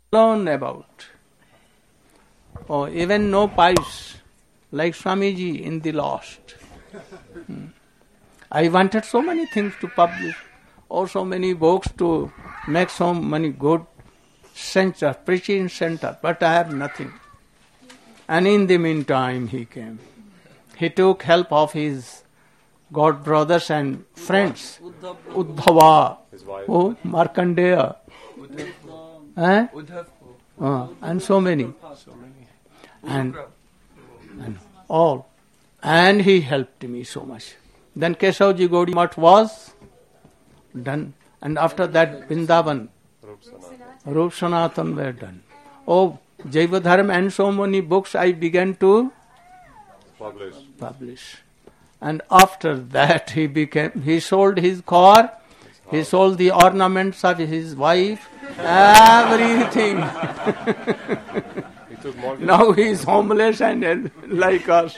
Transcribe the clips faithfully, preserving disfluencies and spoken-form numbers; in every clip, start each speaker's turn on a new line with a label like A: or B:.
A: alone about. Oh, even no pipes, like Swamiji in the Lost. Hmm. I wanted so many things to publish, or so many books to make so many good center, preaching center, but I have nothing. And in the meantime, he came. He took help of his god brothers and friends. Uddhava, oh, Markandeya, eh? Uh, and so many. And, and all. And he helped me so much. Then Keshavji Gaudiya Math was done. And after that, Vrindavan, Rup Sanatan were done. Oh, Jaivadharma and so many books I began to
B: publish.
A: publish. And after that, he became, he sold his car, he sold the ornaments of his wife, everything.
B: He took mortgage.
A: Now he is homeless and uh, like us.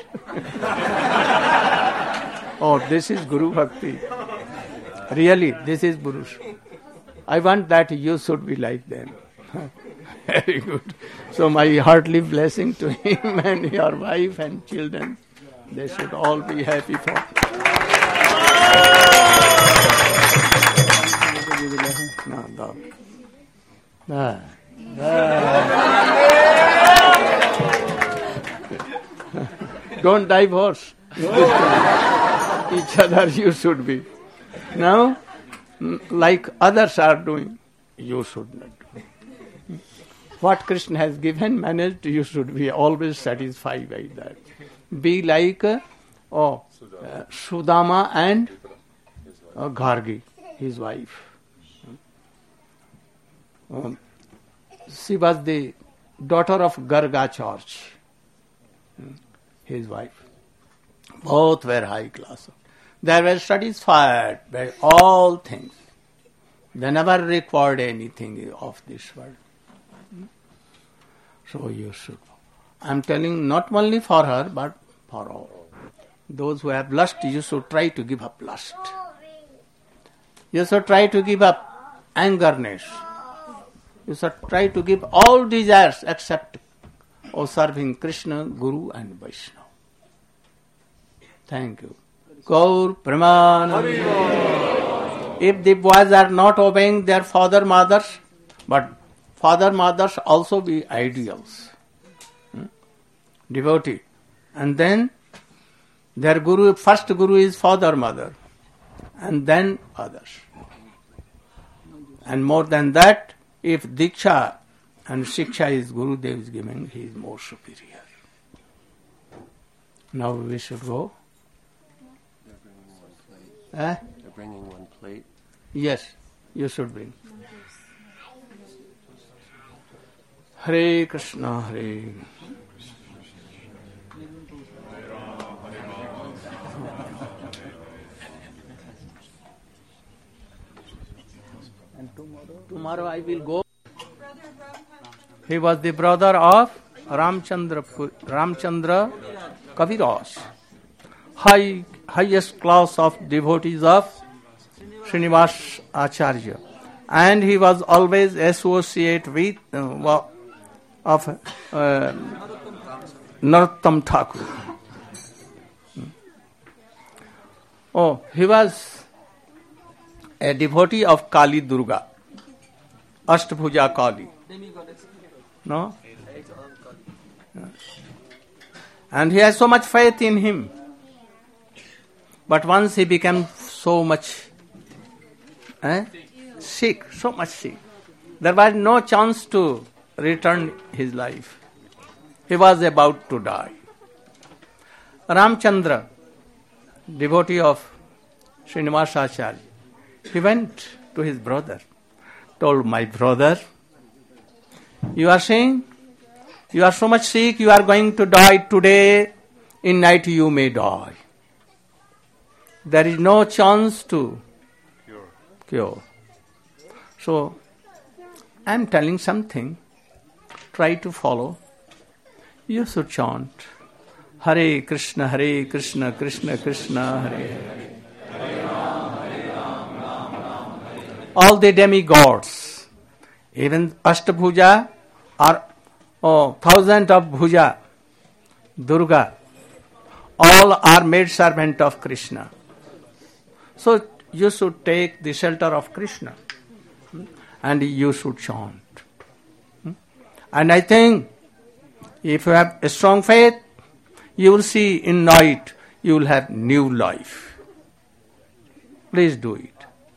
A: Oh, this is Guru Bhakti. Really, this is Guru. I want that you should be like them. Very good. So my heartily blessing to him and your wife and children. They should all be happy for. No, no. Ah. Ah. Don't divorce. Each other you should be. Now, like others are doing, you should not do. What Krishna has given, managed, you should be always satisfied by that. Be like uh, oh, uh, Sudama and uh, Gargi, his wife. Um, she was the daughter of Gargacharya, his wife. Both were high class. They were satisfied by all things. They never required anything of this world. So you should. I am telling not only for her, but for all. Those who have lust, you should try to give up lust. You should try to give up angerness. You should try to give all desires except of serving Krishna, Guru and Vaishnava. Thank you. Gaur Pramanand. If the boys are not obeying their father, mothers, but father, mothers also be ideals. Hmm? Devotee. And then their guru, first guru is father, mother. And then others. And more than that, if Diksha and Shiksha is Gurudev is giving, he is more superior. Now we should go. Eh?
C: They're bringing one plate.
A: Yes, you should bring. Hare Krishna, Hare. And tomorrow, tomorrow I will go. He was the brother of Ramchandra, Ramchandra Kaviraj, high highest class of devotees of Srinivas Acharya, and he was always associate with uh, of uh, Narottam Thakur. Oh, he was a devotee of Kali Durga, Ashtbhuja Kali. No? And he has so much faith in him. But once he became so much eh, sick, so much sick, there was no chance to return his life. He was about to die. Ramchandra, devotee of Srinivas Acharya, he went to his brother, told, my brother, you are saying, you are so much sick, you are going to die today, in night you may die. There is no chance to
B: Cure.
A: cure. So, I am telling something, try to follow. You should chant, Hare Krishna, Hare Krishna, Krishna Krishna, Hare Hare. All the demigods, even Ashtabhuja, or oh, thousand of Bhuja, Durga, all are made servant of Krishna. So you should take the shelter of Krishna and you should chant. And I think if you have a strong faith, you will see in night you will have new life. Please do it.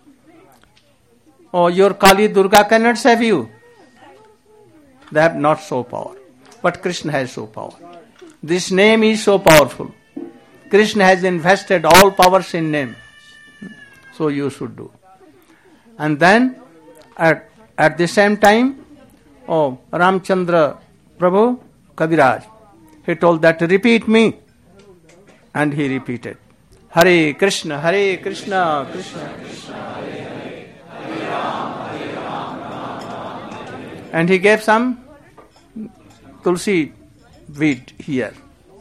A: Oh, your Kali Durga cannot save you. They have not so power. But Krishna has so power. This name is so powerful. Krishna has invested all powers in name. So you should do. And then at, at the same time, oh, Ramchandra Prabhu Kaviraj, he told that repeat me. And he repeated, Hare Krishna, Hare Krishna, Krishna Krishna, Hare Hare, Hare Ram, Hare Ram, Ram Ram. And he gave some tulsi weed here.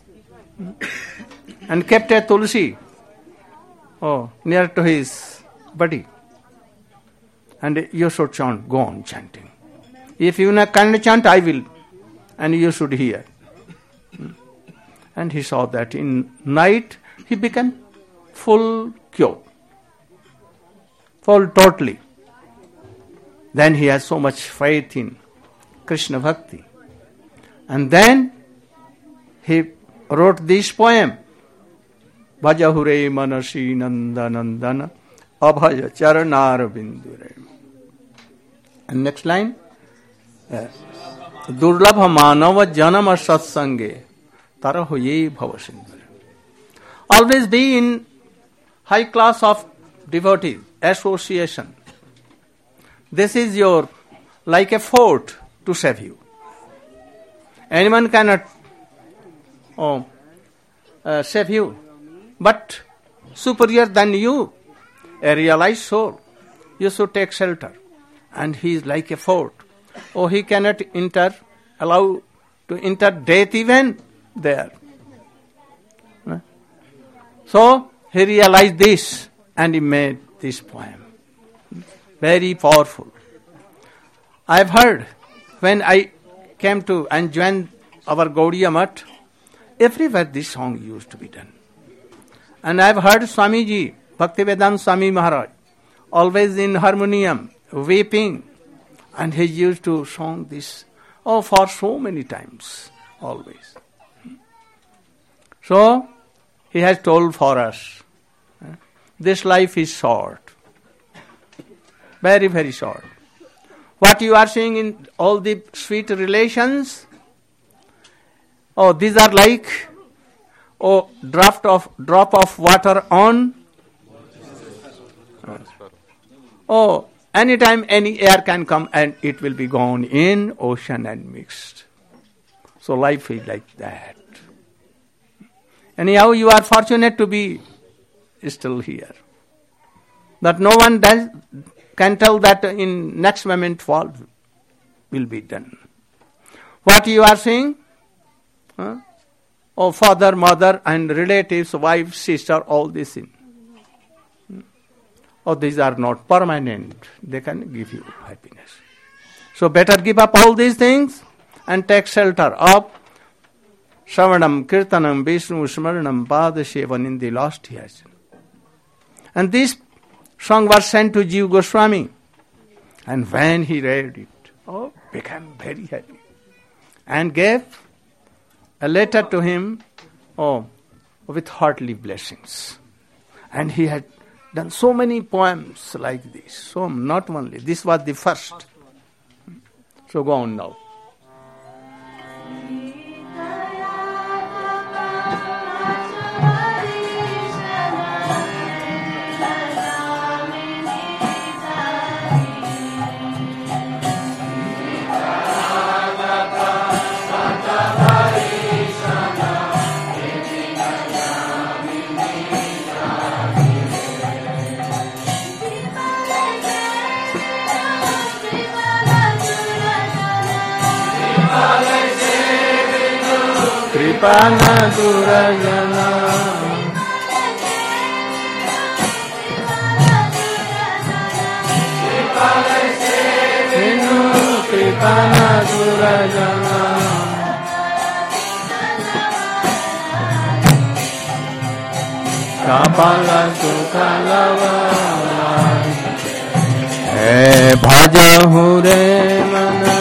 A: And kept a tulsi oh, near to his body. And you should chant, go on chanting. If you can't chant, I will. And you should hear. And he saw that in night he became full cure. Full totally. Then he has so much faith in Krishna Bhakti. And then he wrote this poem. Bhajahure manasi nanda nandana abhaya charanar bindure. And next line. Yes. Durlabha manava janama satsange taraho ye bhavasindare. Always be in high class of devotee association. This is your like a fort to save you. Anyone cannot oh, uh, save you, but superior than you, a realized soul, you should take shelter. And he is like a fort. Oh, he cannot enter, allow to enter death even there. So he realized this and he made this poem. Very powerful. I have heard when I came to and joined our Gaudiya Math, everywhere this song used to be done. And I have heard Swamiji, Bhaktivedanta Swami Maharaj, always in harmonium, weeping, and he used to sing this oh for so many times, always. So he has told for us, this life is short, very very short. What you are seeing in all the sweet relations, oh these are like oh drop of drop of water on. Oh, anytime any air can come and it will be gone in ocean and mixed. So life is like that. Anyhow, you are fortunate to be still here. That no one does, can tell that in next moment what will be done. What you are saying? Huh? Oh, father, mother and relatives, wife, sister, all this in. Oh, these are not permanent. They can give you happiness. So better give up all these things and take shelter of Shravanam, Kirtanam, Vishnu, Smaranam, Padashevan in the last years. And this song was sent to Jiva Goswami. And when he read it, oh, became very happy. And gave a letter to him, oh, with heartily blessings. And he had done so many poems like this. So not only, this was the first. So go on now. Kripana Durajana Kripana kana durjana kapala sukhalava he bhajahu re mana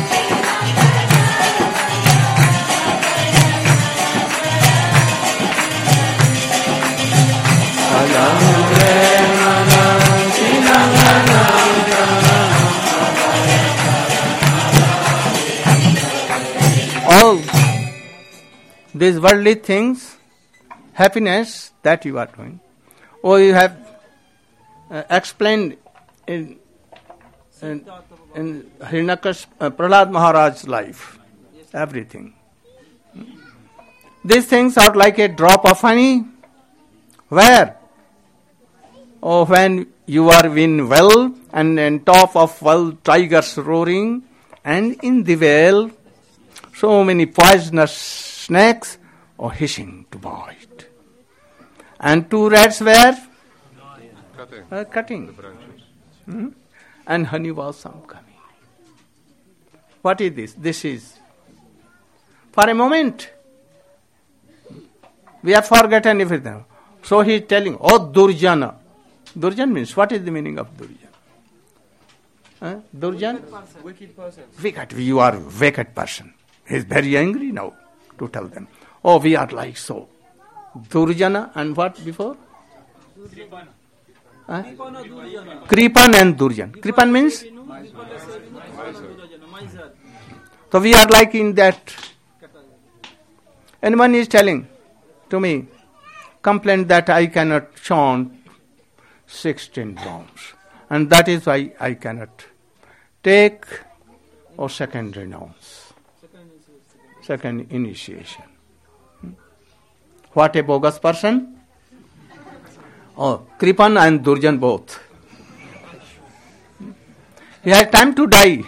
A: bhajahu re mana sinangana all these worldly things, happiness that you are doing, or you have uh, explained in in, in Hiranyakashipu, uh, Prahlad Maharaj's life, everything. These things are like a drop of honey. Where? Oh, when you are in well and on top of well tigers roaring, and in the well so many poisonous snakes are hissing to bite. And two rats were
B: Cutting
A: uh, cutting.
B: the branches.
A: Hmm? And honey was some coming. What is this? This is for a moment. We have forgotten everything. So he is telling, oh Durjana. Durjan means, what is the meaning of Durjan? Huh? Durjan?
C: Wicked person.
A: Wicked. You are a wicked person. He is very angry now to tell them. Oh, we are like so. Durjana and what before?
C: Kripana.
A: Huh?
C: Kripana Durjana.
A: Kripan and Durjan. Kripan means? So we are like in that. Anyone is telling to me, complaint that I cannot chant sixteen rounds. And that is why I cannot take or second renounce. Second initiation. Hmm? What a bogus person? Oh, Kripan and Durjan both. He had time to die.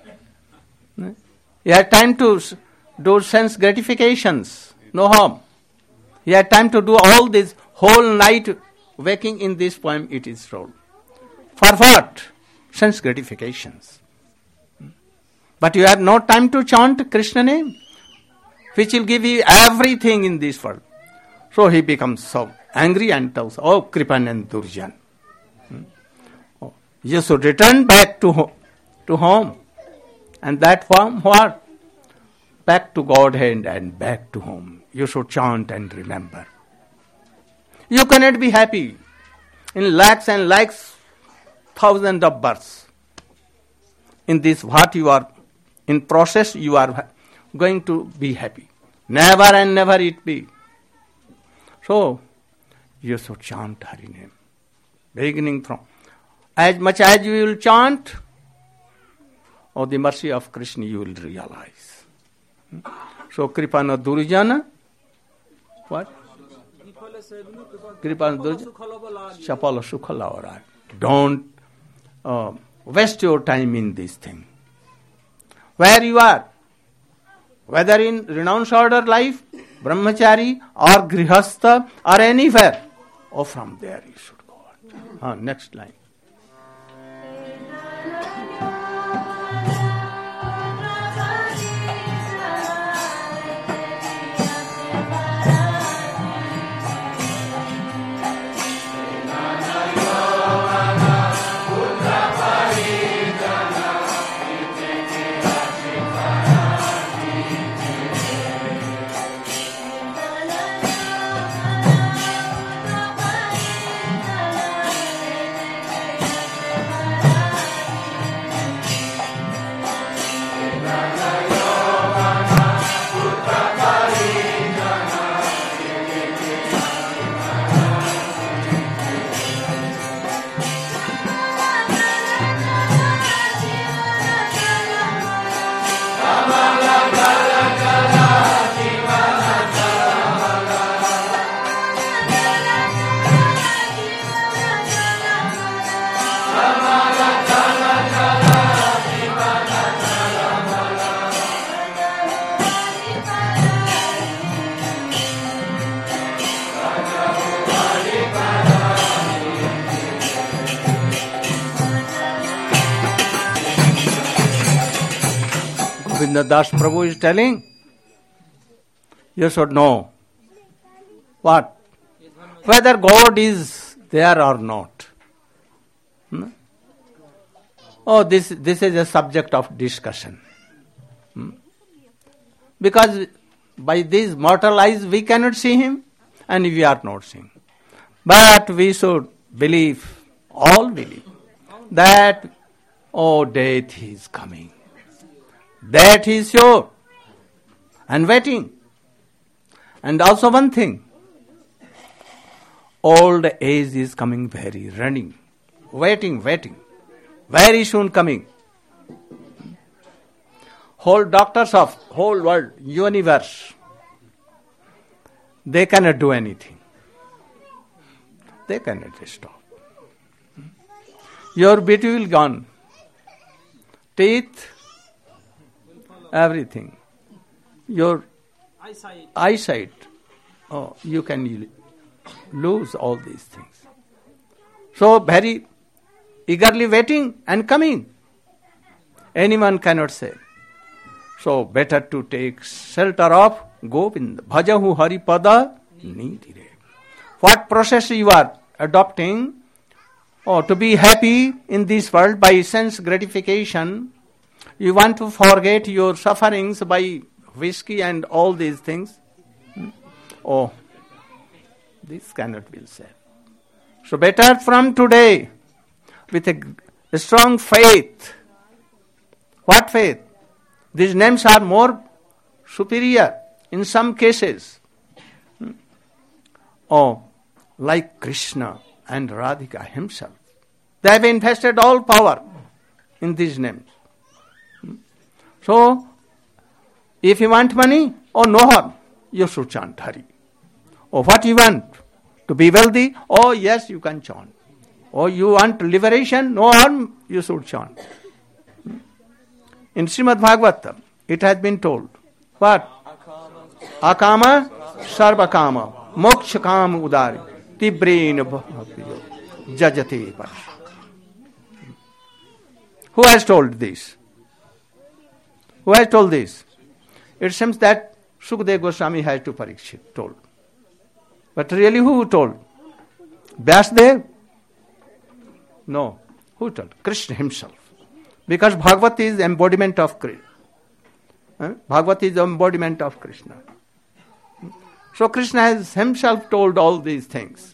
A: He had time to do sense gratifications. No harm. He had time to do all this whole night waking in this poem it is told. For what? Sense gratifications. But you have no time to chant Krishna name, which will give you everything in this world. So he becomes so angry and tells, oh, Kripan and Durjan. Hmm? Oh, you should return back to, ho- to home. And that form, what? Back to Godhead and back to home. You should chant and remember. You cannot be happy in lakhs and lakhs, thousands of births. In this, what you are, in process, you are going to be happy. Never and never it be. So, you should chant Hari name. Beginning from, as much as you will chant, or the mercy of Krishna you will realize. So, Kripana Durjana, what? Kripana Durjana, Chapala Sukhala. Don't uh, waste your time in this thing. Where you are, whether in renounced order life, brahmachari or grihastha or anywhere, or from there you should go on. Uh, next line. Govinda Das Prabhu is telling, you should know what? Whether God is there or not. Hmm? Oh, this, this is a subject of discussion. Hmm? Because by these mortal eyes we cannot see Him and we are not seeing. But we should believe, all believe, that, oh, death is coming. That is sure and waiting. And also one thing, old age is coming very running, waiting, waiting, very soon coming. Whole doctors of whole world, universe, they cannot do anything. They cannot stop. Your beauty will gone. Teeth, everything. Your
C: Eyesight.
A: eyesight, oh, you can lose all these things. So very eagerly waiting and coming. Anyone cannot say. So better to take shelter of Govinda. Bhajahu Haripada Nidire. What process you are adopting, or to be happy in this world by sense gratification, you want to forget your sufferings by whiskey and all these things. Hmm? Oh, this cannot be said. So better from today, with a, a strong faith. What faith? These names are more superior in some cases. Hmm? Oh, like Krishna and Radhika himself. They have invested all power in these names. Hmm? So, if you want money, oh no harm, you should chant Hari. Or what you want? To be wealthy? Oh yes, you can chant. Or you want liberation? No harm, you should chant. In Srimad Bhagavatam, it has been told, what? Akama sarvakama moksha kama udari tibrena bhaktiyo jajate pash. Who has told this? Who has told this? It seems that Sukadeva Goswami has to Parikshit told. But really who told? Vyasadeva? No. Who told? Krishna himself. Because Bhagavat is embodiment of Krishna. Huh? Bhagavat is the embodiment of Krishna. So Krishna has himself told all these things.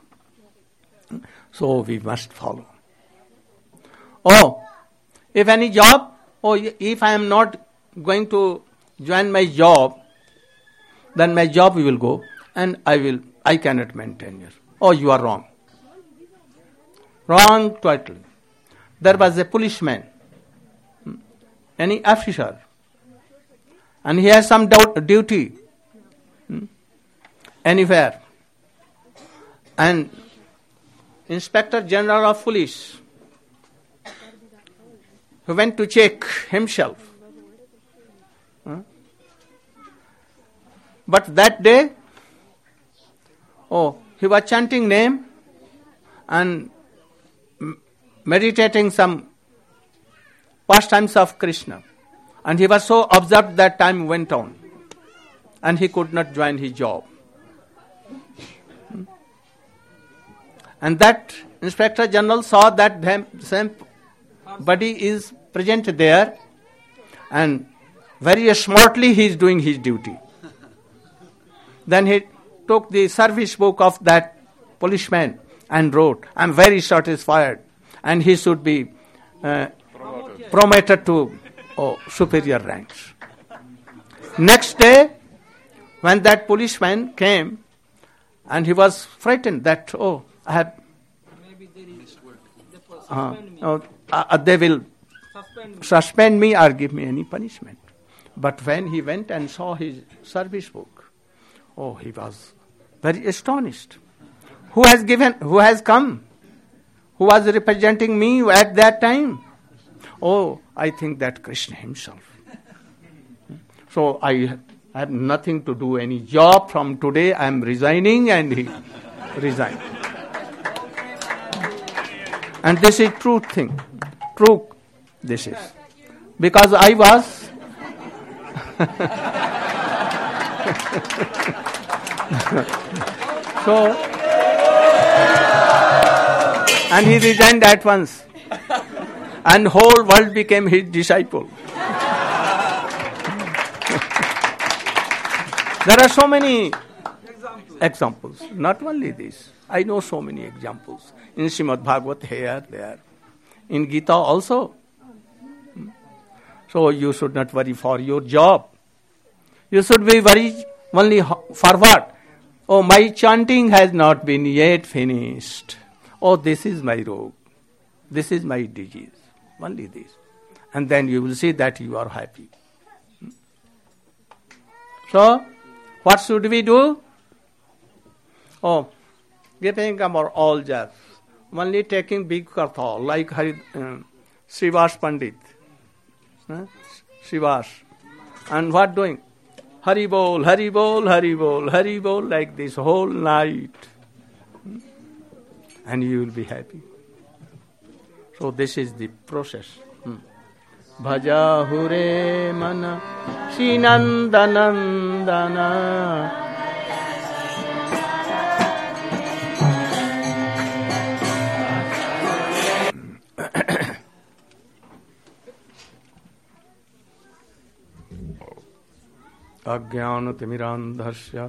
A: So we must follow. Oh, if any job, oh, if I am not going to join my job, then my job will go and I will, I cannot maintain it. Oh, you are wrong. Wrong totally. There was a policeman, any officer, and he has some doubt, duty hmm, anywhere. And Inspector General of Police, who went to check himself. Huh? But that day, oh, he was chanting name and meditating some pastimes of Krishna. And he was so absorbed that time went on. And he could not join his job. And that Inspector General saw that the same body is present there, and very smartly he is doing his duty. Then he took the service book of that policeman and wrote, I am very satisfied, and he should be uh, promoted. promoted to oh, superior ranks. Next day, when that policeman came, and he was frightened that, oh, I have,
C: Maybe there is
A: uh, uh, uh, they will
C: suspend me.
A: suspend me or give me any punishment. But when he went and saw his service book, oh, he was very astonished. Who has given, who has come? Who was representing me at that time? Oh, I think that Krishna himself. So I have nothing to do any job from today. I am resigning, and he resigned. And this is true thing. True this is. Because I was So, and he resigned at once. And whole world became his disciple. There are so many
C: Example.
A: examples. Not only this. I know so many examples. In Srimad Bhagavat here, there. In Gita also. So you should not worry for your job. You should be worried only for what? Oh, my chanting has not been yet finished. Oh, this is my rogue. This is my disease. Only this. And then you will see that you are happy. So, what should we do? Oh, giving up all jobs. Only taking big katha, like Hari, uh, Srivas Pandit. Huh? Srivas. And what doing? Hari bol, Hari bol, Hari bol, Hari bol, like this whole night. And you will be happy. So this is the process. Hmm. Bhaja hure mana Srinandanandana. Ajnanatimirandhasya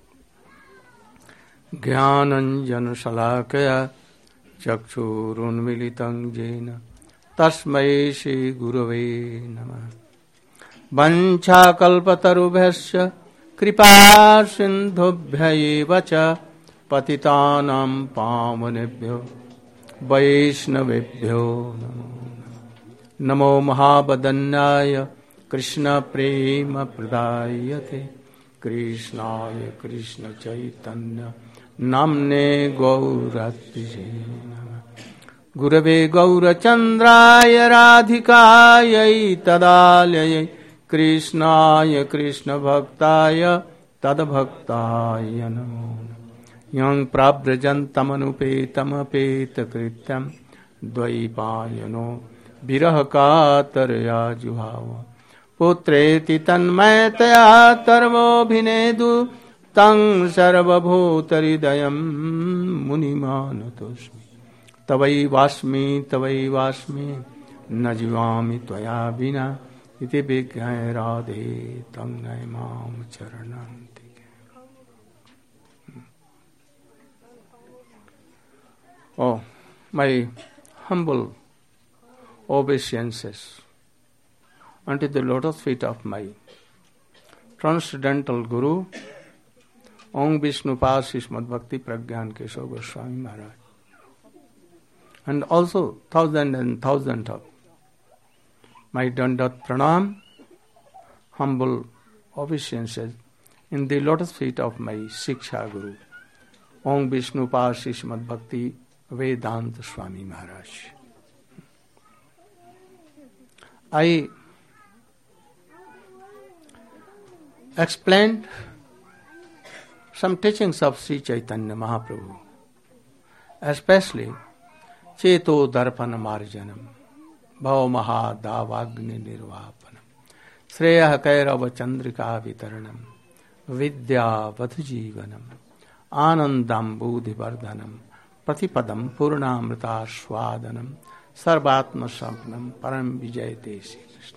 A: Jnananjana Shalakaya Chakshurunmilitam Jena Tasmai Shri Gurave Namah. Vancha kalpatarubhyasya kripa sindhubhya eva cha patitanam pavanebhyo vaishnavebhyo namo namo mahabadanyaya Krishna prema pradayate Krishnaya Krishna Chaitanya Namne Gauratise Namah. Gurave Gaurachandraya Radhikaya Tadalyaya Krishnaya Krishna Bhaktaya Tadbhaktaya Namo Yang Prabrajantam Apeta Krityam Dvaipayano Virahakatarya Juhava Putreti Tanmayataya Tarvobhinedu Tang Sarvabhutaridayam Munimanatosmi Tavai Vasmi Tavai Vasmi Najivami Tvaya Vina Iti Bhighai Radhe Tangai Mam Charananti. Oh, my humble obeisances unto the lotus feet of my transcendental Guru, Om Vishnu Pas Srimad Bhakti Pragyan Keshav Goswami Maharaj, and also thousand and thousand of my Dandat Pranam, humble obeisances in the lotus feet of my Shiksha Guru, Om Vishnu Pas Srimad Bhakti Vedanta Swami Maharaj. I explained some teachings of Sri Chaitanya Mahaprabhu, especially Cheto Darpana Marjanam, Bhava Maha Davagni Nirvapanam, Sreya Kairava Chandrika Vitaranam, Vidya Vadhujivanam, Anandam Buddhivardhanam, Pratipadam Purnamrita Swadanam, Sarvatma Sampnam, Param Vijayate Sri Krishna.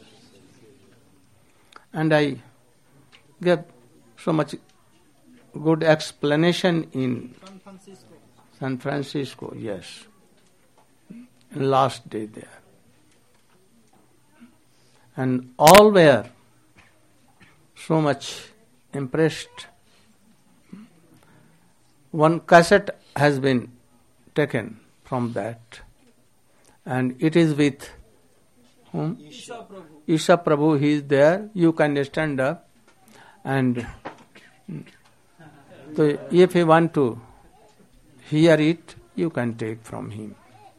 A: And I gave so much good explanation in
C: San Francisco.
A: San Francisco, yes. Last day there. And all were so much impressed. One cassette has been taken from that, and it is with whom?
C: Isha Prabhu.
A: Isha Prabhu, he is there. You can stand up, and so if you want to hear it, you can take from him.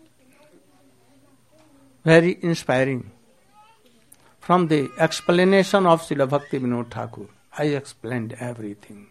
A: Very inspiring. From the explanation of Srila Bhakti Vinod Thakur, I explained everything.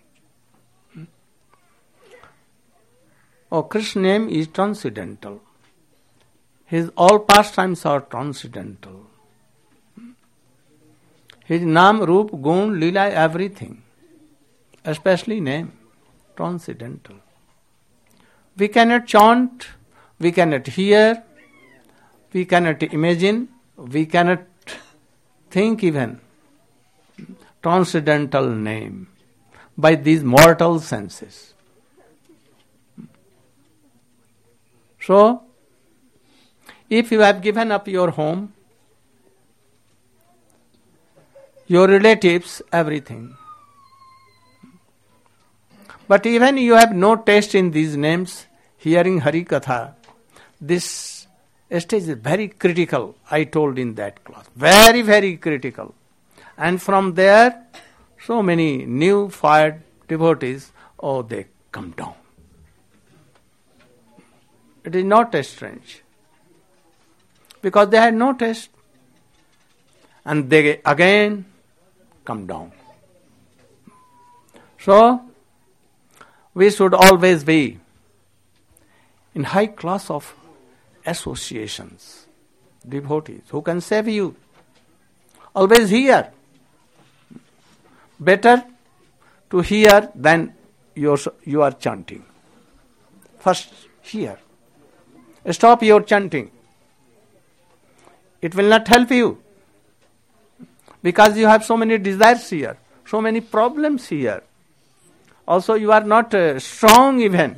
A: Oh, Krishna's name is transcendental. His all pastimes are transcendental. His Nam, Roop, Gun, Leela, everything, especially name, transcendental. We cannot chant, we cannot hear, we cannot imagine, we cannot think even. Transcendental name by these mortal senses. So, if you have given up your home, your relatives, everything, but even you have no taste in these names, hearing Hari Katha, this stage is very critical, I told in that class. Very, very critical. And from there, so many new fired devotees, oh, they come down. It is not strange. Because they had no taste. And they again come down. So, we should always be in high class of associations, devotees who can save you. Always hear. Better to hear than you you are chanting. First, hear. Stop your chanting. It will not help you. Because you have so many desires here, so many problems here. Also, you are not uh, strong even.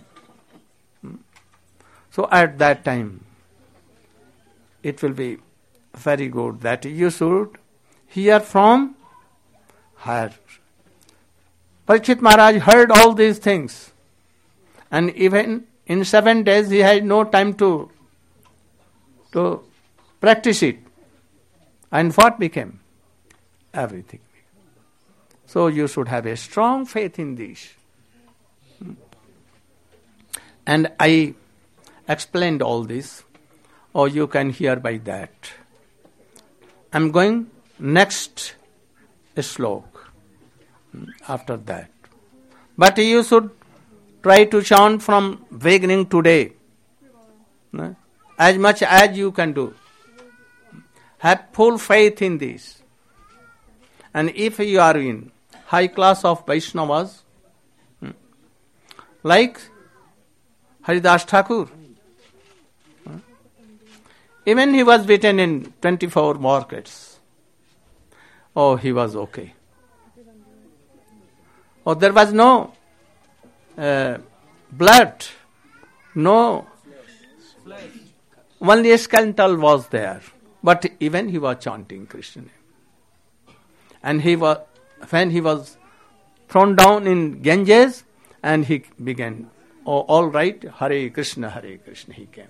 A: So at that time, it will be very good that you should hear from higher. Parikshit Maharaj heard all these things. And even in seven days, he had no time to, to practice it. And what became? Everything. So you should have a strong faith in this. And I explained all this, or you can hear by that. I'm going next slok after that. But you should try to chant from beginning today, as much as you can do. Have full faith in this. And if you are in high class of Vaishnavas, like Haridas Thakur, even he was beaten in twenty-four markets. Oh, he was okay. Oh, there was no uh, blood, no, only a skeletal was there. But even he was chanting Krishna name. And he was, when he was thrown down in Ganges, and he began, oh, all right, Hare Krishna, Hare Krishna, he came.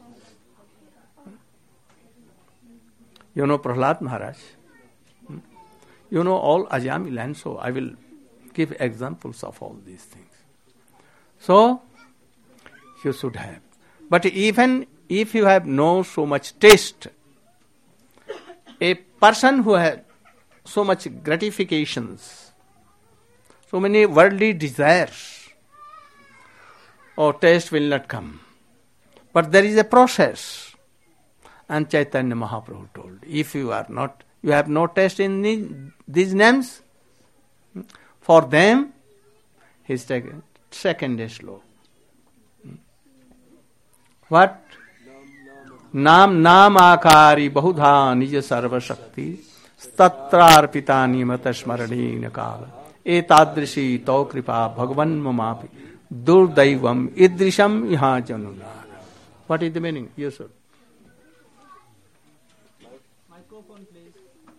A: You know Prahlad Maharaj. You know all Ajami land, so I will give examples of all these things. So, you should have. But even if you have no so much taste, a person who has so much gratifications, so many worldly desires, or taste will not come. But there is a process. And Chaitanya Mahaprabhu told, if you are not, you have no taste in these names, for them, his second, second slok. What? Nam nam akari bahudha nija sarva shakti tatrarpita nimata smarani kala etadrishi tau kripa bhagavan mamapi durdaivam idrisham iha janunara. What is the meaning? Yes, sir.
C: Microphone, please.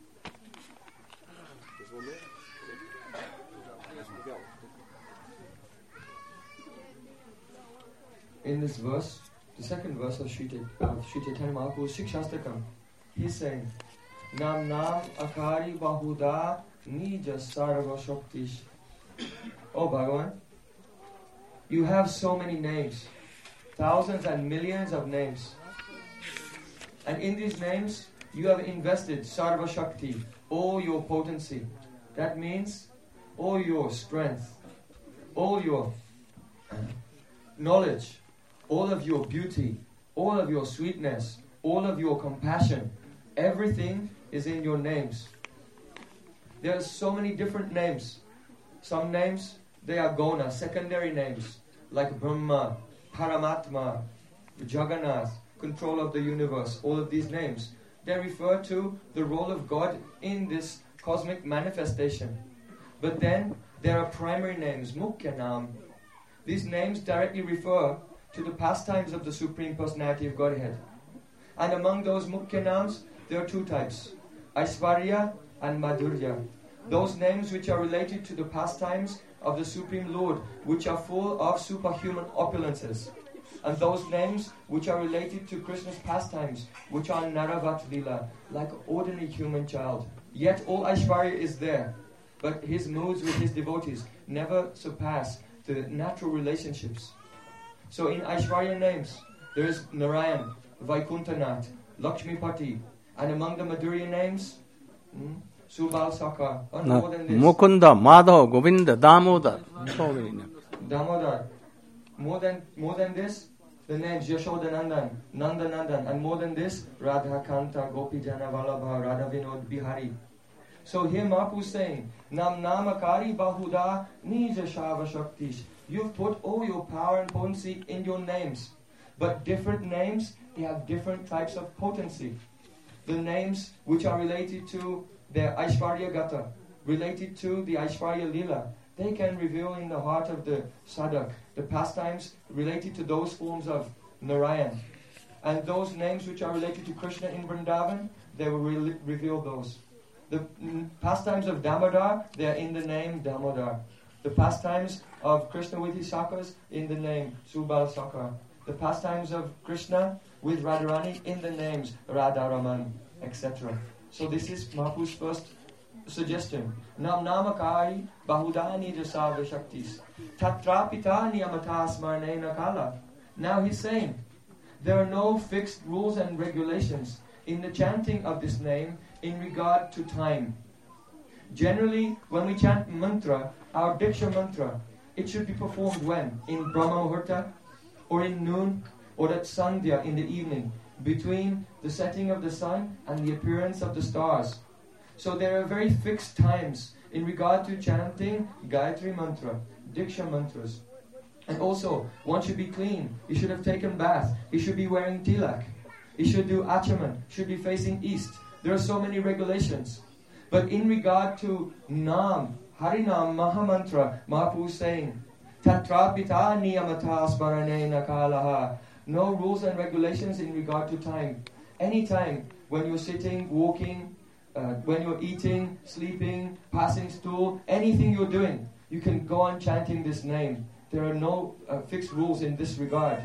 D: In this verse, the second verse of Sri Chaitanya Mahaprabhu's Shikshastakam, he's saying, Nam Nam Akari Bahuda Nija Sarva Shaktish. Oh Bhagavan, you have so many names, thousands and millions of names. And in these names, you have invested Sarva Shakti, all your potency. That means all your strength, all your knowledge, all of your beauty, all of your sweetness, all of your compassion, everything is in your names. There are so many different names. Some names, they are gona, secondary names, like Brahma, Paramatma, Jagannath, control of the universe. All of these names, they refer to the role of God in this cosmic manifestation. But then there are primary names, Mukhya Nam. These names directly refer to the pastimes of the Supreme Personality of Godhead. And among those Mukhya Nams, there are two types, Aishvarya and Madhurya. Those names which are related to the pastimes of the Supreme Lord, which are full of superhuman opulences. And those names which are related to Krishna's pastimes, which are Naravat Lila, like an ordinary human child. Yet all Aishvarya is there, but his moods with his devotees never surpass the natural relationships. So in Aishvarya names, there is Narayan, Vaikuntanath, Lakshmipati, and among the Madhurya names, hmm, Subal Saka, and more than this.
A: Mukunda, Madhav, Govinda, Damodar. So many names.
D: Damodar. More than, more than this, the names Yashodanandan, Nandanandan, and more than this, Radha Kanta, Gopijana Vallabha, Radha Vinod Bihari. So here Mahaprabhu is saying, Nam Namakari Bahuda Nija Shava Shaktish. You've put all your power and potency in your names. But different names, they have different types of potency. The names which are related to their Aishvarya Gata, related to the Aishvarya Lila, they can reveal in the heart of the sadhak the pastimes related to those forms of Narayan. And those names which are related to Krishna in Vrindavan, they will re- reveal those. The mm, pastimes of Damodar, they are in the name Damodar. The pastimes of Krishna with his sakas, in the name Subal Saka. The pastimes of Krishna with Radharani, in the names Radharaman, et cetera. So this is Mahaprabhu's first suggestion. Nam namakari bahudani jasava shaktis. Tatrapita niyamatas marnena kala. Now he's saying, there are no fixed rules and regulations in the chanting of this name in regard to time. Generally, when we chant mantra, our Diksha mantra, it should be performed when? In Brahma Muhurta, or in noon, or at Sandhya in the evening, between the setting of the sun and the appearance of the stars. So there are very fixed times in regard to chanting Gayatri mantra, Diksha mantras. And also, one should be clean. He should have taken bath. He should be wearing tilak. He should do achaman. Should be facing east. There are so many regulations. But in regard to Nam, Harinam, Mahamantra, Mahaprabhu is saying, Tatrapita niyamata smaranena kalaha. No rules and regulations in regard to time. Any time, when you're sitting, walking, uh, when you're eating, sleeping, passing stool, anything you're doing, you can go on chanting this name. There are no uh, fixed rules in this regard.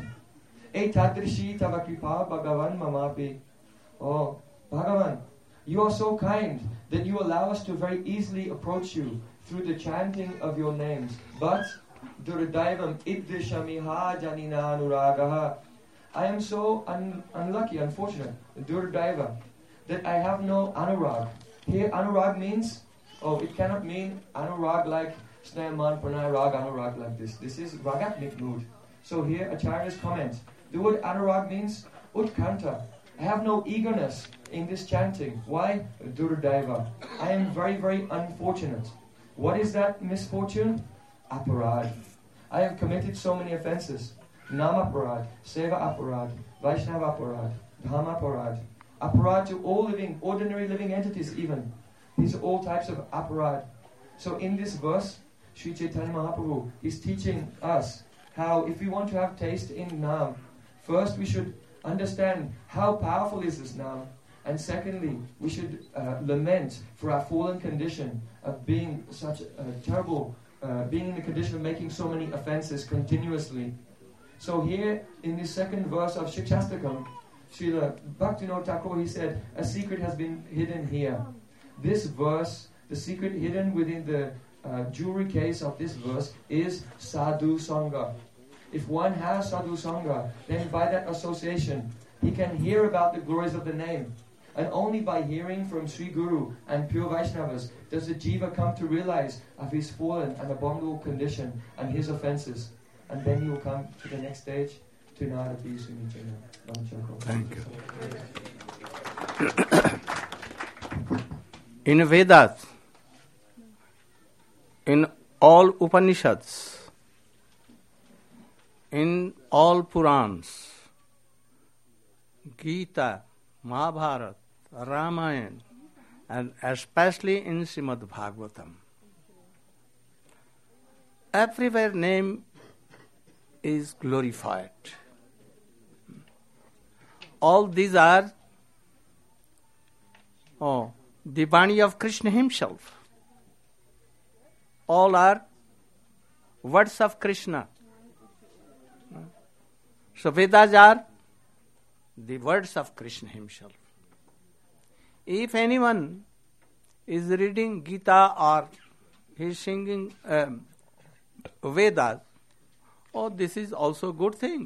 D: Etadrishi tava kripa bhagavan mamapi. Oh, Bhagavan, you are so kind that you allow us to very easily approach you through the chanting of your names. But, Duradaivam idrishamiha janina anuragaha. I am so un- unlucky, unfortunate, Duradaiva, that I have no anurag. Here, anurag means, oh, it cannot mean anurag like Snayaman Pranay Rag anurag like this. This is ragatmik mood. So here, Acharya's comment. The word anurag means utkanta. I have no eagerness in this chanting. Why? Duradaiva. I am very, very unfortunate. What is that misfortune? Aparad. I have committed so many offenses. Namaparad, Seva Aparad, Vaishnava Aparad, Dhamma Aparad. Aparad to all living, ordinary living entities even. These are all types of aparad. So in this verse, Sri Chaitanya Mahaprabhu is teaching us how if we want to have taste in Nam, first we should understand how powerful is this Nam, and secondly, we should uh, lament for our fallen condition of being such a terrible, uh, being in the condition of making so many offenses continuously. So here, in the second verse of Shikshastakam, Srila Bhaktivinoda Thakur, he said, a secret has been hidden here. This verse, the secret hidden within the uh, jewelry case of this verse is Sadhu Sangha. If one has Sadhu Sangha, then by that association, he can hear about the glories of the name. And only by hearing from Sri Guru and pure Vaishnavas does the jiva come to realize of his fallen and abominable condition and his offenses. And then he will come to the next stage, to Narati Sunichana.
A: Thank you. In Vedas, in all Upanishads, in all Purans, Gita, Mahabharata, Ramayana, and especially in Srimad Bhagavatam, everywhere name is glorified. All these are oh, the Vani of Krishna himself. All are words of Krishna. So Vedas are the words of Krishna himself. If anyone is reading Gita or he is singing um, Vedas, oh, this is also a good thing.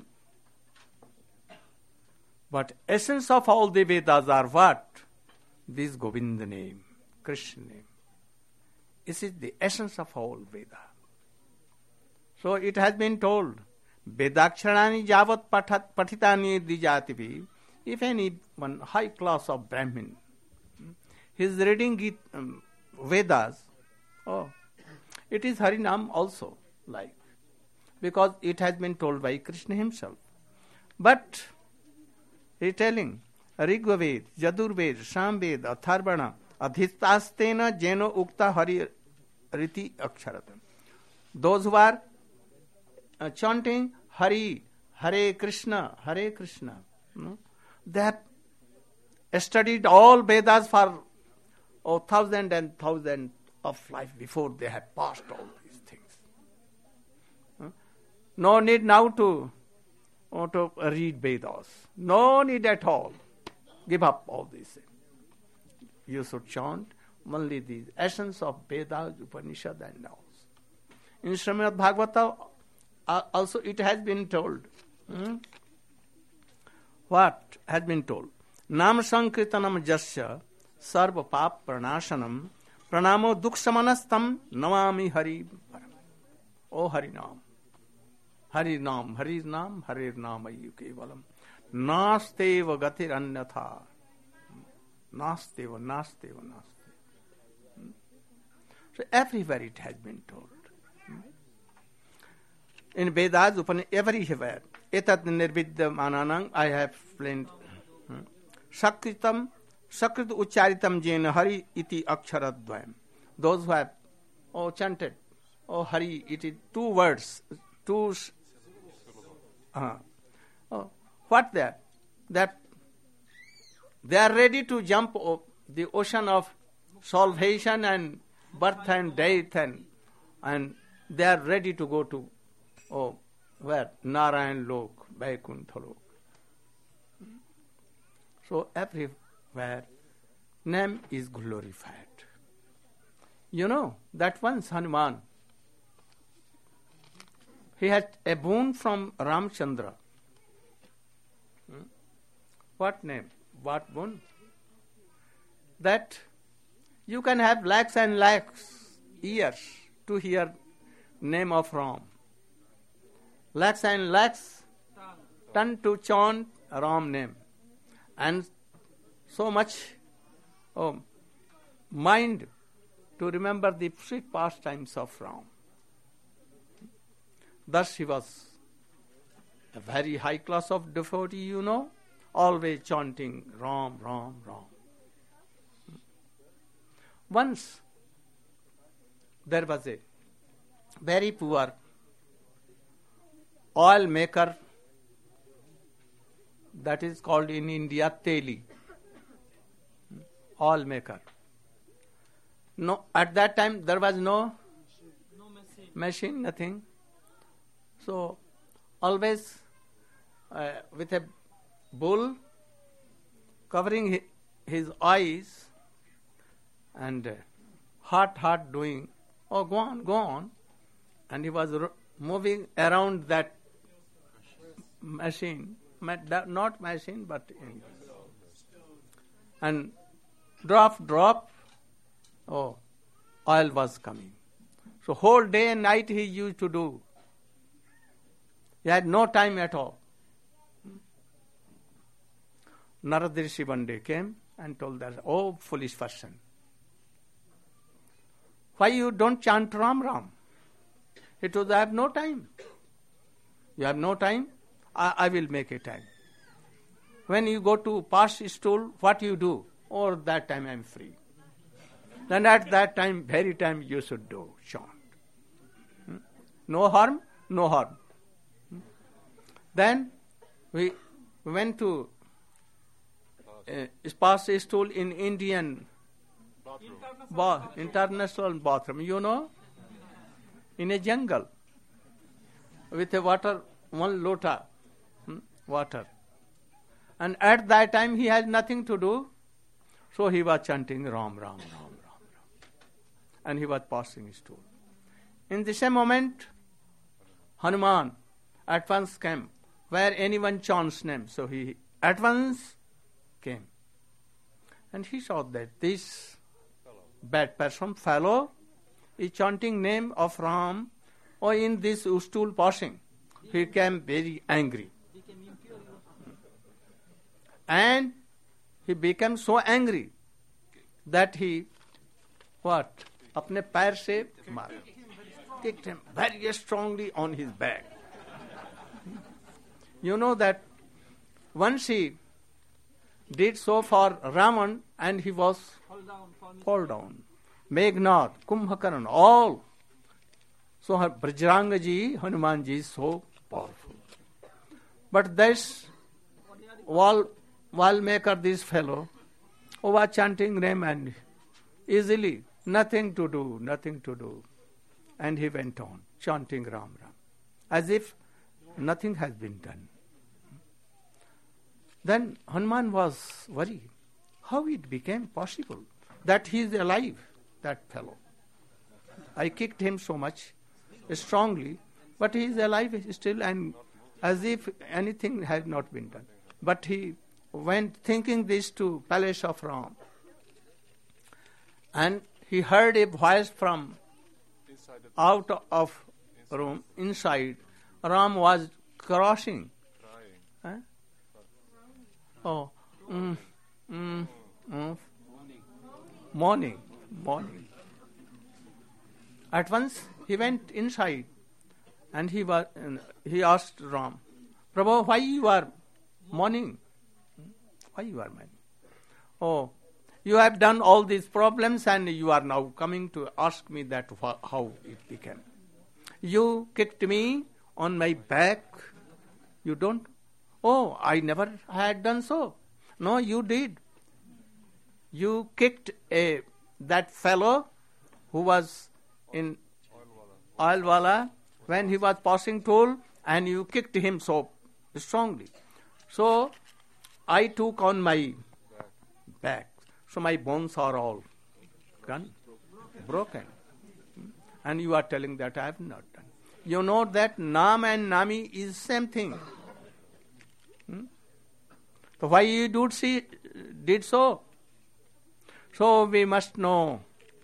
A: But essence of all the Vedas are what? This Govinda name, Krishna name. This is the essence of all Veda. So it has been told, Vedaksharani javat patitani dijativi. If any one high class of Brahmin, he is reading Gita, um, Vedas, oh, it is Harinam also like, because it has been told by Krishna himself. But he is telling, Rigvaved, Yajurved, Samved, Atharvana, Adhistastena Jeno Ukta Hari Riti Aksharatam. Those who are uh, chanting Hari, Hare Krishna, Hare Krishna, no? They have studied all Vedas for oh, thousand and thousand of life before they have passed all these things. Huh? No need now to, oh, to read Vedas. No need at all. Give up all these things. You should chant only the essence of Vedas, Upanishad and all. In Srimad Bhagavata uh, also it has been told. Hmm? What has been told? Nam sankritanam jasya sarva pap pranashanam pranamo duksamanastam namami hari param. O Hari Nam. Hari Nam, Hari Nam, Hari Namayu kevalam. Nasteva gatir anyatha. Nasteva, Nasteva, Nasteva. So everywhere it has been told. In Vedas, Upan everywhere. Etat nirvidya mananang, I have explained. Sakritam, Sakrit ucharitam jena Hari iti aksharadvayam. Those who have oh, chanted, oh Hari, it is two words, two. Uh, oh, what that? That they are ready to jump oh, the ocean of salvation and birth and death, and and they are ready to go to oh where Narayan Lok, Vaikuntha Lok. So everywhere name is glorified. You know that once Hanuman, he had a boon from Ramchandra. Hmm? What name? What boon? That you can have lakhs and lakhs years to hear name of Ram. Lakhs and lakhs turn to chant Ram name. And so much oh, mind to remember the sweet pastimes of Ram. Thus he was a very high class of devotee, you know, always chanting Ram, Ram, Ram. Once there was a very poor oil maker, that is called in India Teli, oil maker. No, at that time there was no,
C: No machine.
A: machine, nothing. So always uh, with a bull covering hi- his eyes and uh, heart, heart doing, oh go on, go on. And he was ro- moving around that machine, ma- da- not machine but in, and drop, drop, oh, oil was coming. So whole day and night he used to do. He had no time at all. Narad Rishi one day came and told that, oh foolish person, why you don't chant Ram Ram? He told, I have no time. You have no time? I, I will make a time. When you go to pass stool, what you do? Or that time I am free. Then at that time, very time you should do chant. Hmm? No harm, no harm. Hmm? Then we went to uh, pass stool in Indian ba- international bathroom, you know, in a jungle with a water, one lota, hmm? water. And at that time he has nothing to do, so he was chanting Ram, Ram, Ram, Ram, Ram. And he was passing stool. In the same moment, Hanuman at once came, where anyone chants name. So he at once came. And he saw that this bad person, fellow, is chanting name of Ram, or in this stool passing. He became very angry. And he became so angry that he, what? Apne pair se maar, kicked him very strongly on his back. You know that once he did so for Raman and he was
C: Fall down. Fall
A: fall down. Meghnad, Kumbhakaran, all. So Brajrangaji, Hanumanji is so powerful. But this wall, wall maker, this fellow, who was chanting name and easily, nothing to do, nothing to do. And he went on chanting Ram Ram, as if nothing has been done. Then Hanuman was worried. How it became possible that he is alive, that fellow. I kicked him so much strongly, but he is alive still, and as if anything had not been done. But he went thinking this to palace of Ram, and he heard a voice from out of room inside. Ram was crossing. Huh? Oh, mm, mm, mm. morning, morning. At once he went inside, and he was. Uh, he asked Ram, "Prabhu, why you are mourning? Why you are mourning? Oh, you have done all these problems, and you are now coming to ask me that wh- how it became. You kicked me on my back. You don't. Oh, I never had done so. No, you did. You kicked a that fellow who was in Oilwala when he was passing toll, and you kicked him so strongly. So I took on my back. So my bones are all gone, broken. And you are telling that I have not done. You know that Nam and Nami is same thing. Hmm? So why you do see, did so? So we must know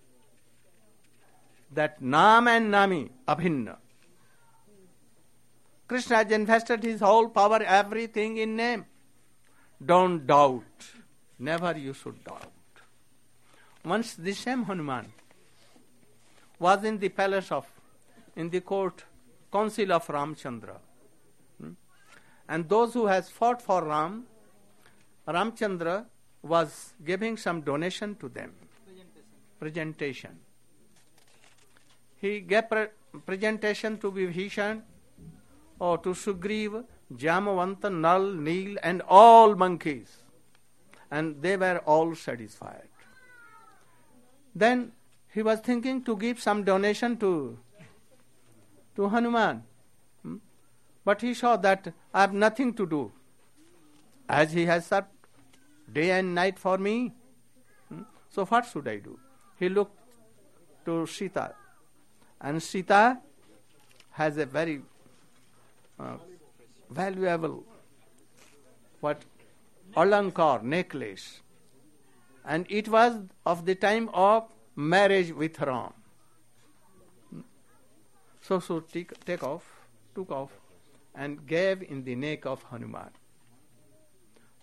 A: that Nam and Nami abhinna. Krishna has invested his whole power, everything in name. Don't doubt. Never you should doubt. Once the same Hanuman was in the palace of, in the court, council of Ramchandra. Hmm? And those who has fought for Ram, Ramchandra was giving some donation to them. Presentation. He gave pre- presentation to Vibhishan, or to Sugriva, Jamavanta, Nal, Neel, and all monkeys. And they were all satisfied. Then he was thinking to give some donation to, to Hanuman. Hmm? But he saw that I have nothing to do, as he has served day and night for me. Hmm? So what should I do? He looked to Sita. And Sita has a very uh, valuable what alankar necklace, and it was of the time of marriage with Ram. So so take, take off, took off, and gave in the neck of Hanuman.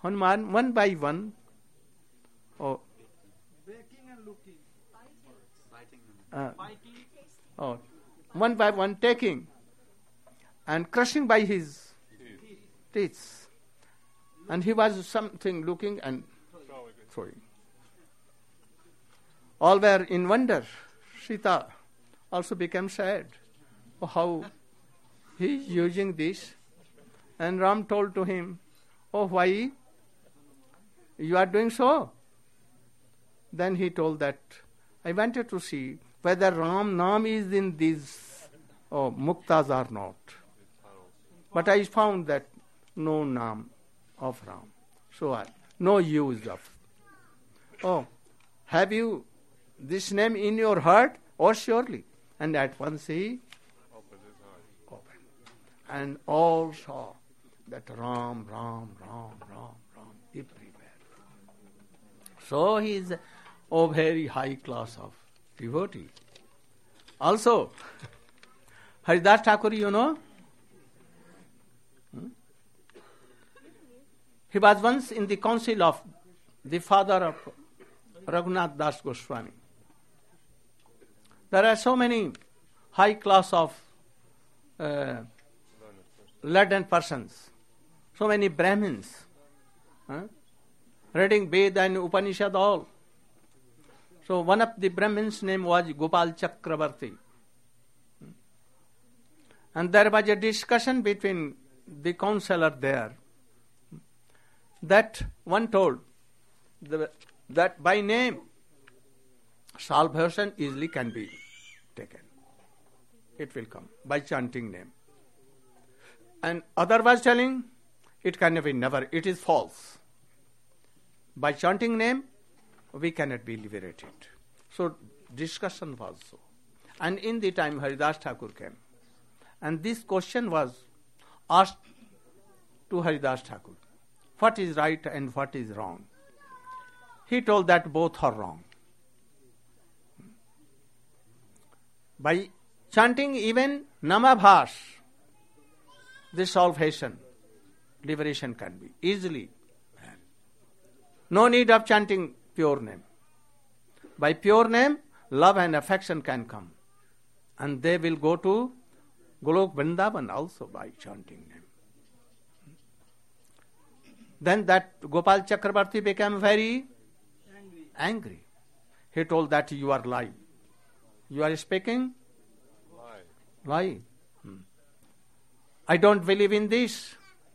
A: Hanuman one by one, oh,
C: Waking and looking.
A: uh, oh, one by one taking and crushing by his teeth. And he was something looking and throwing. All were in wonder. Sita also became sad. Oh, how he is using this. And Ram told to him, oh, why you are doing so? Then he told that, I wanted to see whether Ram Naam is in these oh, muktas or not. But I found that no Naam of Ram. So I, no use of. Oh, have you this name in your heart? Oh, surely. And at once he opened. And all saw that Ram, Ram, Ram, Ram, Ram, everywhere. So he is a very high class of devotee. Also, Haridas Thakur, you know, hmm? he was once in the council of the father of Raghunath Das Goswami. There are so many high class of uh, learned persons, so many Brahmins, huh? reading Veda and Upanishad all. So one of the Brahmins' name was Gopal Chakravarti. And there was a discussion between the counselor there that one told the, that by name salvation easily can be taken. It will come by chanting name. And other was telling it can be never, it is false. By chanting name, we cannot be liberated. So discussion was so. And in the time Haridas Thakur came. And this question was asked to Haridas Thakur. What is right and what is wrong? He told that both are wrong. By chanting even Namabhas, the salvation, liberation can be easily. No need of chanting pure name. By pure name, love and affection can come. And they will go to Golok Vrindavan also by chanting name. Then that Gopal Chakravarti became very angry. angry. He told that you are lying. You are speaking?
B: Lie.
A: Lie. Hmm. I don't believe in this.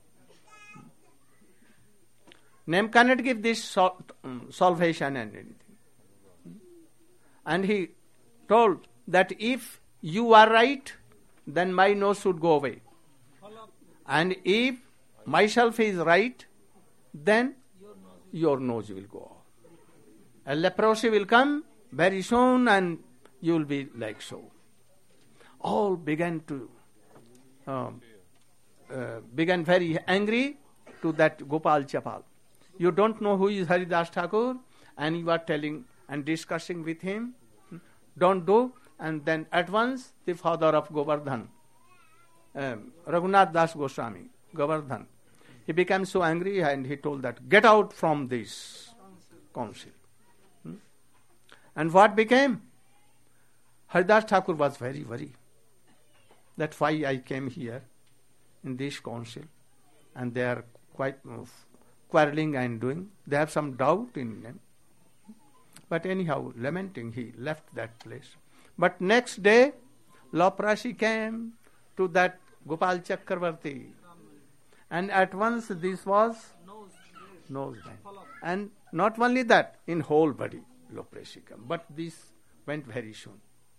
A: Name cannot give this sol- um, salvation and anything. And he told that if you are right, then my nose should go away. And if myself is right, then your nose will go off. A leprosy will come very soon and you will be like so. All began to um, uh, began very angry to that Gopal Chapal. You don't know who is Haridas Thakur and you are telling and discussing with him. Don't do. And then at once the father of Govardhan, um, Raghunath Das Goswami, Govardhan, he became so angry and he told that, get out from this council. Hmm? And what became? Haridas Thakur was very worried. That's why I came here in this council. And they are quite uh, quarreling and doing. They have some doubt in them. But anyhow, lamenting, he left that place. But next day, leprosy came to that Gopal Chakravarti. And at once this was nose bend. And not only that, in whole body leprosy came. But this went very soon.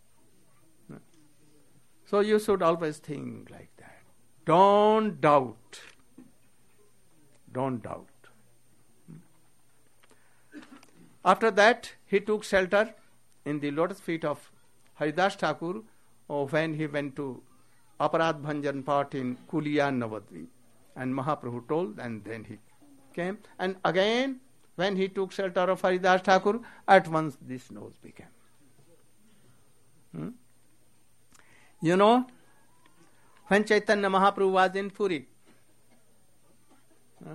A: So you should always think like that. Don't doubt. Don't doubt. After that, he took shelter in the lotus feet of Haridas Thakur oh, when he went to Aparad Bhanjan Path in Kuliya Navadvip. And Mahaprabhu told, and then he came. And again, when he took shelter of Haridas Thakur, at once this nose became. Hmm? You know, when Chaitanya Mahaprabhu was in Puri, huh?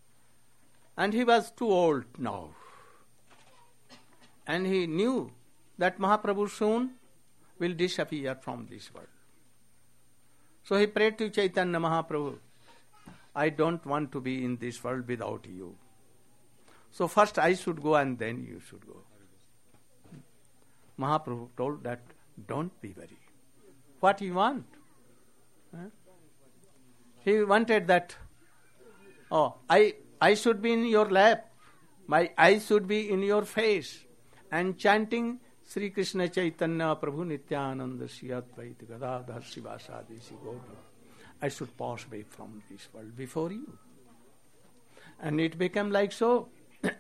A: and he was too old now, and he knew that Mahaprabhu soon will disappear from this world. So he prayed to Chaitanya Mahaprabhu, I don't want to be in this world without you. So first I should go and then you should go. Mahaprabhu told that, don't be worried. What you want? Huh? He wanted that, oh, I, I should be in your lap. My eyes should be in your face. And chanting Sri Krishna Chaitanya Prabhu Nityananda Shri Advaita Gadadhar Sivasadi Sigoda. I should pass away from this world before you. And it became like so.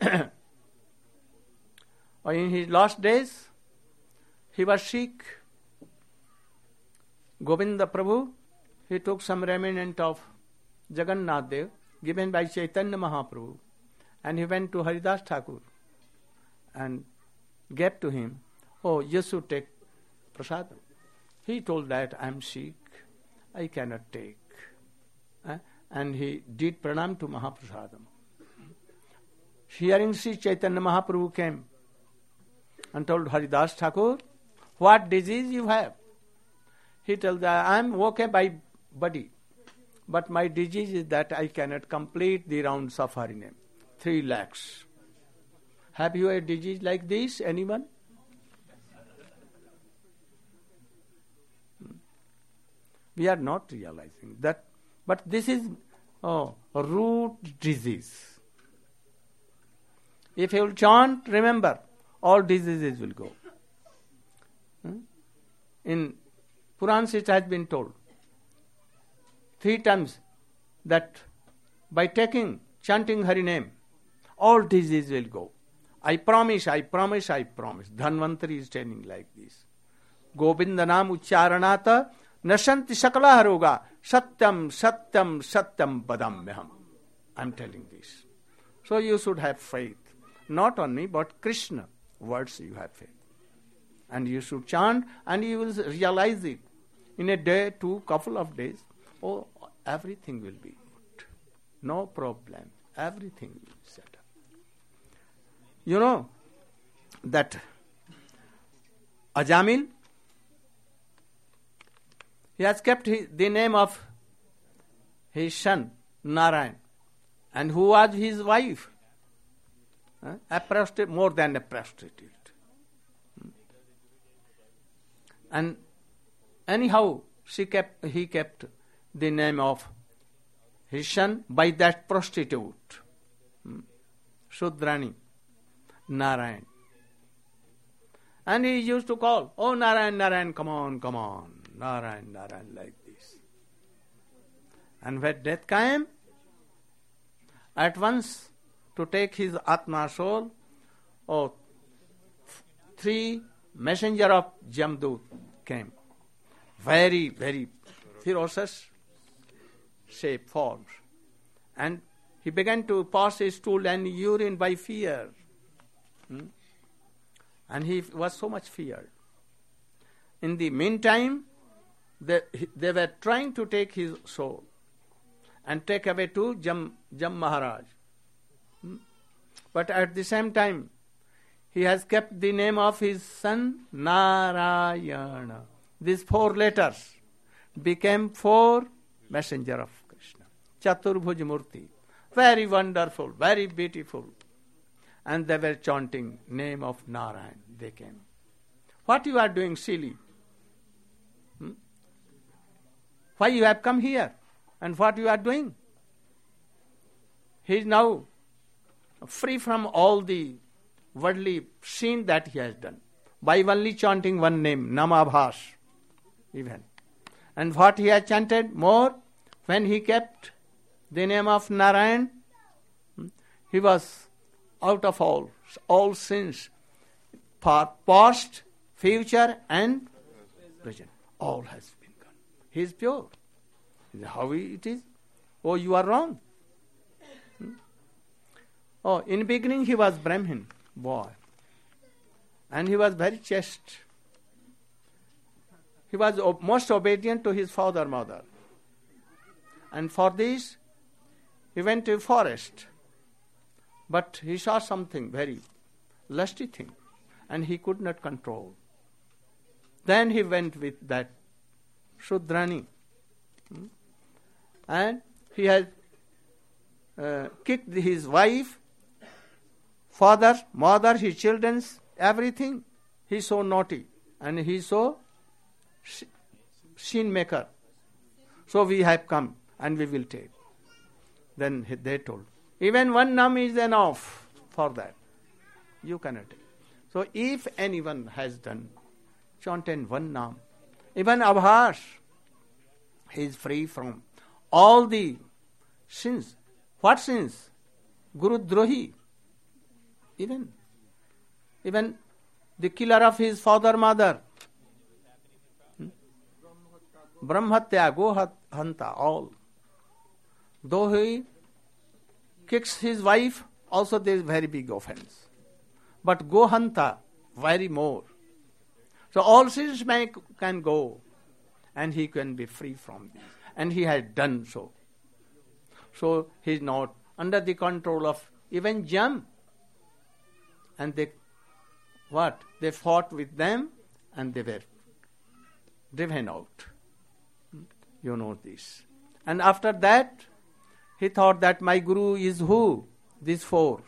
A: In his last days, he was sick. Govinda Prabhu, he took some remnant of Jagannath Dev given by Chaitanya Mahaprabhu, and he went to Haridas Thakur and gave to him, oh, you should take prasadam. He told that, I am sick, I cannot take. Eh? And he did pranam to Mahaprasadam. Hearing Sri Chaitanya Mahaprabhu came and told Haridas Thakur, what disease you have? He told that I am okay by body, but my disease is that I cannot complete the rounds of Harinam. Three lakhs. Have you a disease like this, anyone? We are not realizing that, but this is oh, a root disease. If you will chant, remember, all diseases will go. Hmm? In Purans it has been told three times that by taking, chanting Hari name, all disease will go. I promise, I promise, I promise. Dhanvantari is telling like this. Govinda nam ucharanata nashanti sakala haroga satyam satyam satyam padamyaham. I am telling this. So you should have faith. Not on me, but Krishna words you have faith. And you should chant and you will realize it. In a day, two, couple of days, oh, everything will be good. No problem. Everything will be set up. You know that Ajamil, he has kept his, the name of his son, Narayan. And who was his wife? Huh? A prostitute, more than a prostitute. Hmm. And anyhow, she kept, he kept the name of his son by that prostitute, hmm. Shudrani, Narayan. And he used to call, oh Narayan, Narayan, come on, come on, Narayan, Narayan, like this. And when death came, at once to take his Atma soul, oh, three messenger of Jamdut came. Very, very ferocious shape, forms. And he began to pass his stool and urine by fear. Hmm? And he was so much feared. In the meantime, they, they were trying to take his soul and take away to Jam, Jam Maharaj. Hmm? But at the same time, he has kept the name of his son Narayana. These four letters became four messenger of Krishna. Chaturbhuj Murti. Very wonderful, very beautiful. And they were chanting name of Narayan. They came. What you are doing, silly? Hmm? Why you have come here? And what you are doing? He is now free from all the worldly sin that he has done. By only chanting one name, Namabhas, even. And what he has chanted more, when he kept the name of Narayan, he was out of all, all sins, for past, future and present. All has been gone. He is pure. How it is? Oh, you are wrong. Hmm? Oh, in beginning he was Brahmin boy. And he was very chaste. He was ob- most obedient to his father, mother. And for this, he went to a forest. But he saw something very lusty thing. and he could not control. Then he went with that Shudrani. Hmm? And he had uh, kicked his wife, father, mother, his children, everything. He so naughty and he so sh- sin maker. So we have come and we will take. Then he, they told, even one nam is enough for that. You cannot take. So if anyone has done chanted one nam, even abhas, he is free from all the sins. What sins? Guru Drohi. Even, even the killer of his father, mother. Hmm? Brahmatya, Gohanta, all. Though he kicks his wife, also there is very big offense. But Gohanta, very more. So all sins may, can go, and he can be free from this. And he had done so. So he is not under the control of even Jam. And they, what? They fought with them and they were driven out. You know this. And after that, he thought that my Guru is who? This force.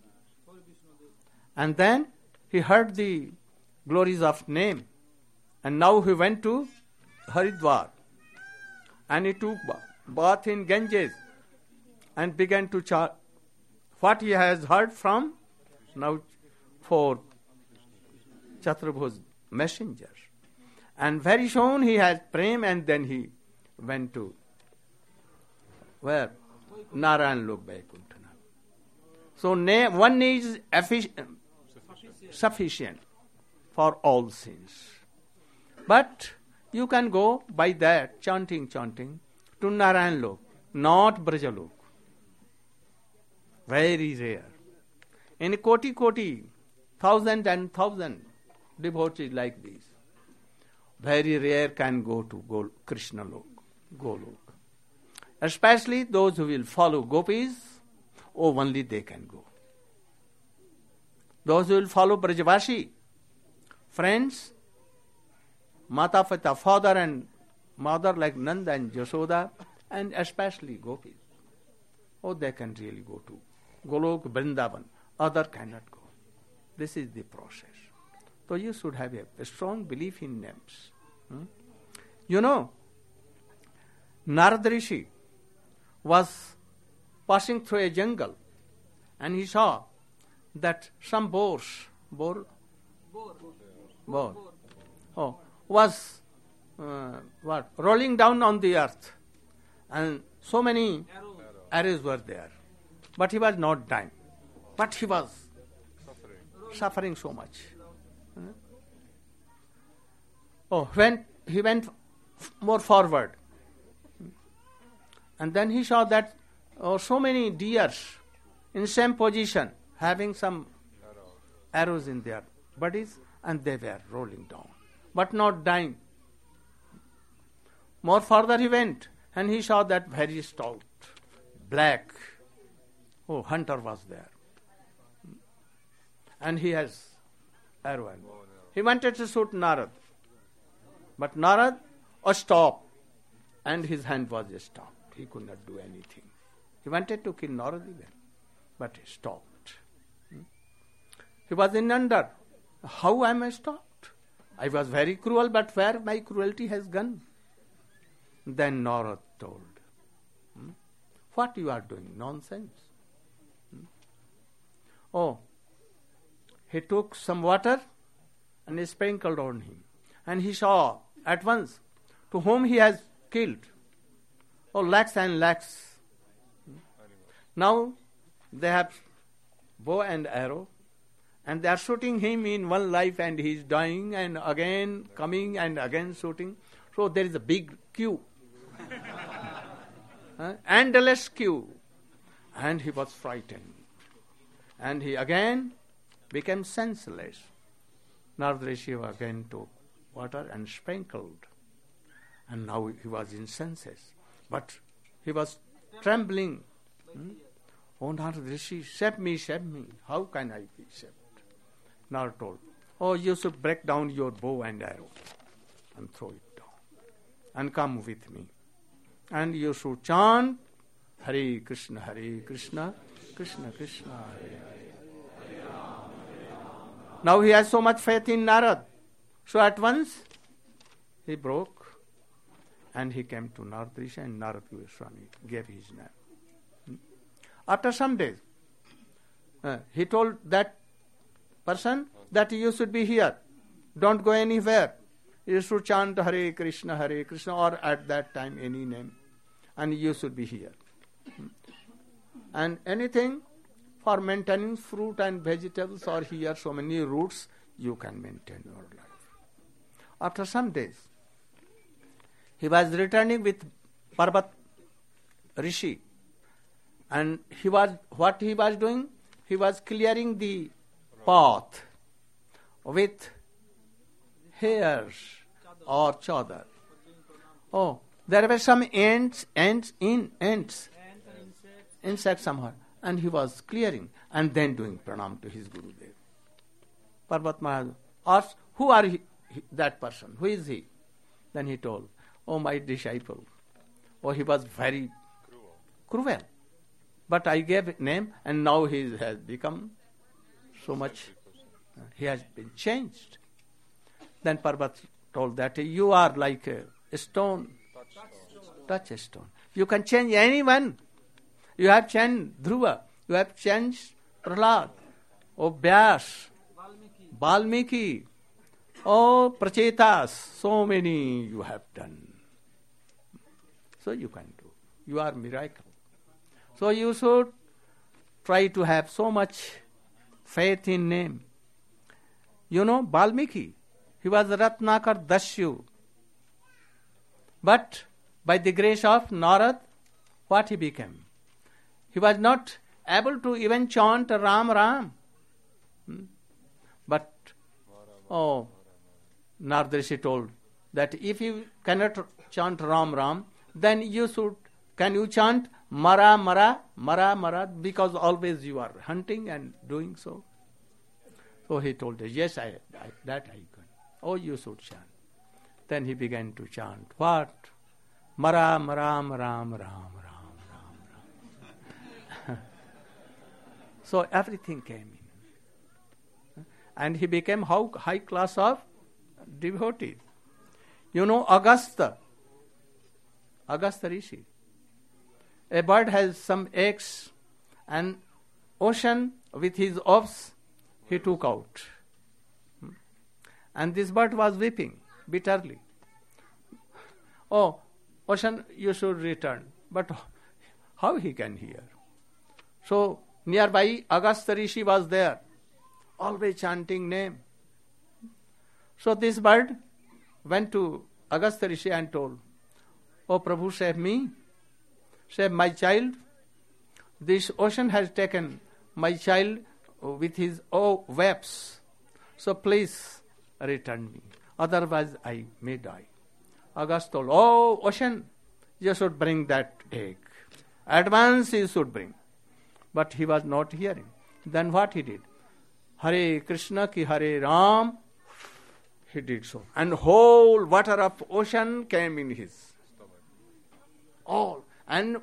A: And then he heard the glories of name. And now he went to Haridwar. And he took bath in Ganges and began to chant what he has heard from now for Chaturabhuj messenger. And very soon he had prem and then he went to where? Narayan Lok Vaikuntha. So na- one is effic- sufficient for all sins. But you can go by that, chanting, chanting, to Narayan Lok, not Brajalok. Very rare. In Koti Koti, thousand and thousand devotees like this, very rare can go to Gol- Krishna Lok, Golok. Especially those who will follow gopis, oh, only they can go. Those who will follow Brajavashi, friends, Mata Pita, father and mother like Nanda and Yashoda, and especially gopis, oh, they can really go to Golok, Vrindavan. Other cannot go. This is the process. So you should have a, a strong belief in names. Hmm? You know, Narad Rishi was passing through a jungle and he saw that some boars, boar, boar, oh, was uh, what rolling down on the earth, and so many arrows were there, but he was not dying, but he was suffering, suffering so much. Hmm? Oh, when he went f- more forward, and then he saw that oh, so many deers in same position, having some arrows in their bodies, and they were rolling down, but not dying. More further he went, and he saw that very stout, black, oh, hunter was there. And he has arrow. He wanted to shoot Narad, but Narad oh, stopped, and his hand was stopped. He could not do anything. He wanted to kill Narad even, but he stopped. Hmm? He was in under. How am I stopped? I was very cruel, but where my cruelty has gone? Then Narad told, hmm? What you are doing? Nonsense. Hmm? Oh, he took some water and he sprinkled on him. And he saw at once to whom he has killed. Oh, lakhs and lakhs. Hmm? Now they have bow and arrow, and they are shooting him in one life, and he is dying, and again coming and again shooting. So there is a big queue. uh, endless queue. And he was frightened. And he again became senseless. Narad Rishi again took water and sprinkled. And now he was in senses. But he was trembling. Hmm? Oh, Narad Rishi, save me, save me. How can I be saved? Narad told, oh, you should break down your bow and arrow and throw it down and come with me. And you should chant Hare Krishna, Hare Krishna, Krishna Krishna, Hare Hare. Now he has so much faith in Narad. So at once he broke and he came to Narad Rishi, and Narad Goswami gave his name. After some days, uh, he told that person that you should be here. Don't go anywhere. You should chant Hare Krishna, Hare Krishna, or at that time any name. And you should be here. And anything for maintaining fruit and vegetables or here so many roots, you can maintain your life. After some days, he was returning with Parvat Rishi. And he was, what he was doing? He was clearing the path with hairs or chadar. Oh, there were some ants, ants in ants, insects somehow, and he was clearing and then doing pranam to his Gurudev. Parvat Maharaj asked, who are he, he, that person? Who is he? Then he told, oh, my disciple. Oh, he was very cruel. cruel. But I gave a name, and now he has become so much, uh, he has been changed. Then Parvat told that you are like a stone, touch a stone. You can change anyone. You have changed Dhruva, you have changed Prahlad, or Vyas, Valmiki, or Prachetas, so many you have done. So you can do. You are miracle. So you should try to have so much faith in name. You know, Valmiki, he was Ratnakar Dasyu. But by the grace of Narad, what he became? He was not able to even chant Ram Ram. Hmm? But, oh, Narad Rishi told that if you cannot chant Ram Ram, then you should, can you chant Mara Mara, Mara Mara, because always you are hunting and doing so. So he told us, yes, I, I that I can. Oh, you should chant. Then he began to chant. What? Mara Mara Ram Ram Ram Ram Ram. So everything came in. And he became how high class of devotee. You know, Agastya, Agastya Rishi. A bird has some eggs, and ocean with his orbs he took out. And this bird was weeping bitterly. Oh, ocean, you should return. But how he can hear? So nearby Agastya Rishi was there, always chanting name. So this bird went to Agastya Rishi and told, oh Prabhu, save me. Save my child. This ocean has taken my child with his oh webs. So please return me. Otherwise I may die. Agastya told, oh ocean, you should bring that egg. At once you should bring. But he was not hearing. Then what he did? Hare Krishna ki Hare Ram. He did so. And whole water of ocean came in his stomach. All. And